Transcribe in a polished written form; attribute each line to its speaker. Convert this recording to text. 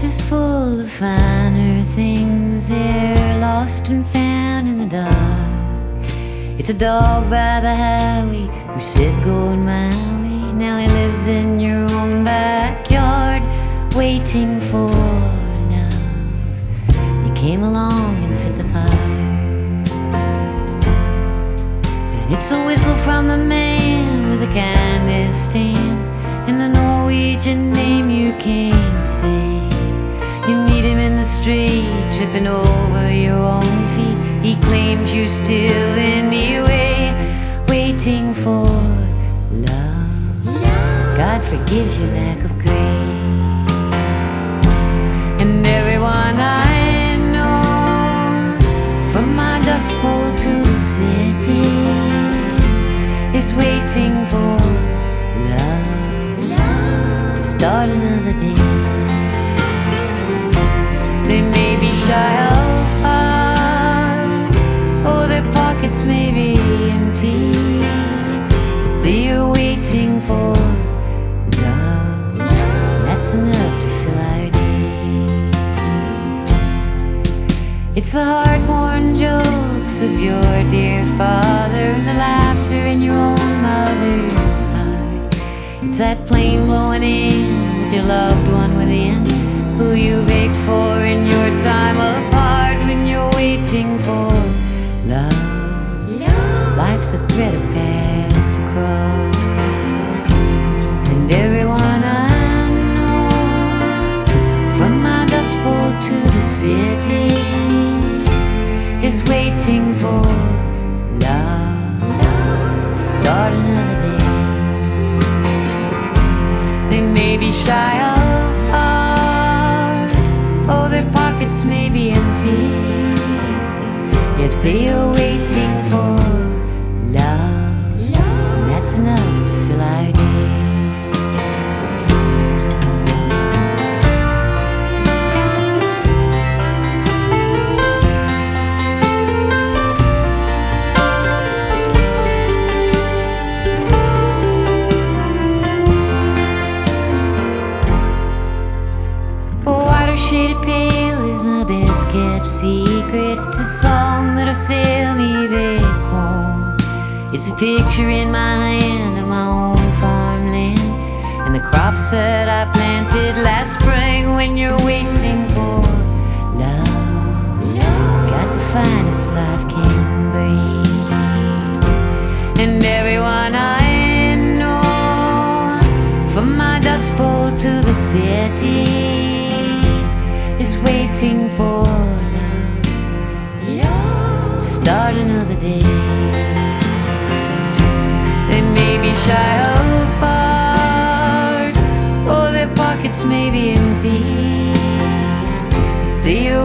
Speaker 1: is full of finer things. They're lost and found in the dark. It's a dog by the highway who said going my way. Now he lives in your own backyard, waiting for love. You came along and fit the part. And it's a whistle from the man with the kindest hands and a Norwegian name you can't say. You meet him in the street, tripping over your own feet. He claims you're still anyway, waiting for love. God forgives your lack of grace. And everyone I know, from my dust bowl to the city, is waiting for love to start another day. They may be shy of heart, or their pockets may be empty, but they are waiting for love. That's enough to fill our days. It's the heart-worn jokes of your dear father and the laughter in your own mother's heart. It's that plane blowing in with your loved one within, who you've ached for in your time apart, when you're waiting for love. Life's a thread of paths to cross, and everyone I know, from my dust bowl to the city, is waiting for love. Start another day. They may be shy of heart, oh, their pockets may be empty, yet they are waiting for love. And that's enough to fill our day. Shaded pale is my best kept secret. It's a song that'll sail me back home. It's a picture in my hand of my own farmland and the crops that I planted last spring, when you're waiting for love. Got the finest life can bring. And everyone I know, from my dust bowl to the city, is waiting for love. Start another day. They may be shy of heart, or their pockets may be empty, they are